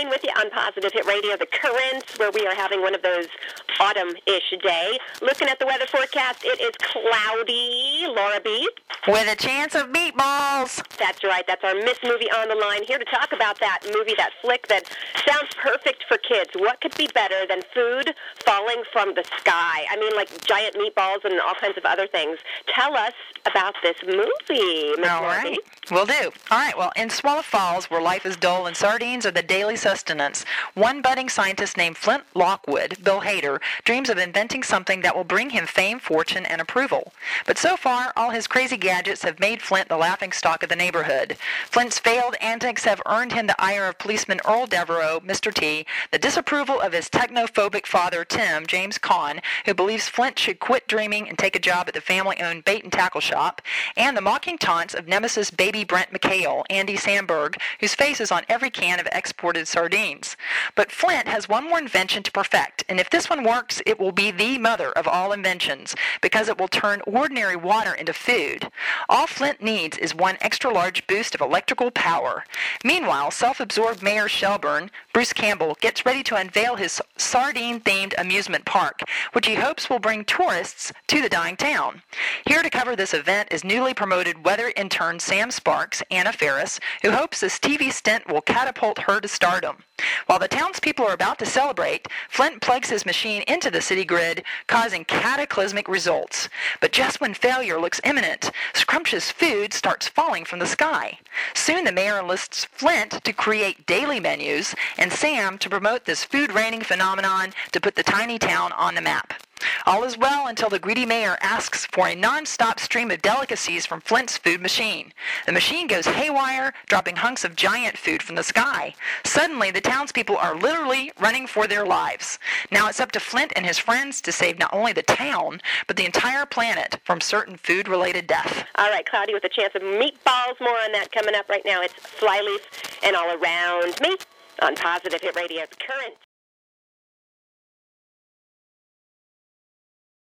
Caroline with you on Positive Hit Radio, The Currents, where we are having one of those autumn-ish day. Looking at the weather forecast, it is cloudy. Laura B. With a chance of meatballs. That's right. That's our Miss Movie on the line, here to talk about that movie, that flick that sounds perfect for kids. What could be better than food falling from the sky? I mean, like giant meatballs and all kinds of other things. Tell us about this movie, Miss All Laura right. B. Will do. All right. Well, in Swallow Falls, where life is dull and sardines are the daily sustenance, one budding scientist named Flint Lockwood, Bill Hader, dreams of inventing something that will bring him fame, fortune, and approval. But so far, all his crazy gadgets have made Flint the laughingstock of the neighborhood. Flint's failed antics have earned him the ire of policeman Earl Devereaux, Mr. T, the disapproval of his technophobic father, Tim, James Caan, who believes Flint should quit dreaming and take a job at the family-owned bait and tackle shop, and the mocking taunts of nemesis baby Brent McHale, Andy Samberg, whose face is on every can of exported sardines. But Flint has one more invention to perfect, and if this one works, it will be the mother of all inventions, because it will turn ordinary water into food. All Flint needs is one extra-large boost of electrical power. Meanwhile, self-absorbed Mayor Shelburne, Bruce Campbell, gets ready to unveil his sardine-themed amusement park, which he hopes will bring tourists to the dying town. Here to cover this event is newly promoted weather intern Sam Sparks, Anna Ferris, who hopes this TV stint will catapult her to stardom. While the townspeople are about to celebrate, Flint plugs his machine into the city grid, causing cataclysmic results. But just when failure looks imminent, scrumptious food starts falling from the sky. Soon the mayor enlists Flint to create daily menus, and Sam to promote this food-raining phenomenon to put the tiny town on the map. All is well until the greedy mayor asks for a non-stop stream of delicacies from Flint's food machine. The machine goes haywire, dropping hunks of giant food from the sky. Suddenly, the townspeople are literally running for their lives. Now it's up to Flint and his friends to save not only the town, but the entire planet from certain food-related death. All right, Cloudy, with a chance of meatballs. More on that coming up right now. It's Flyleaf and All Around Me on Positive Hit Radio. The Current.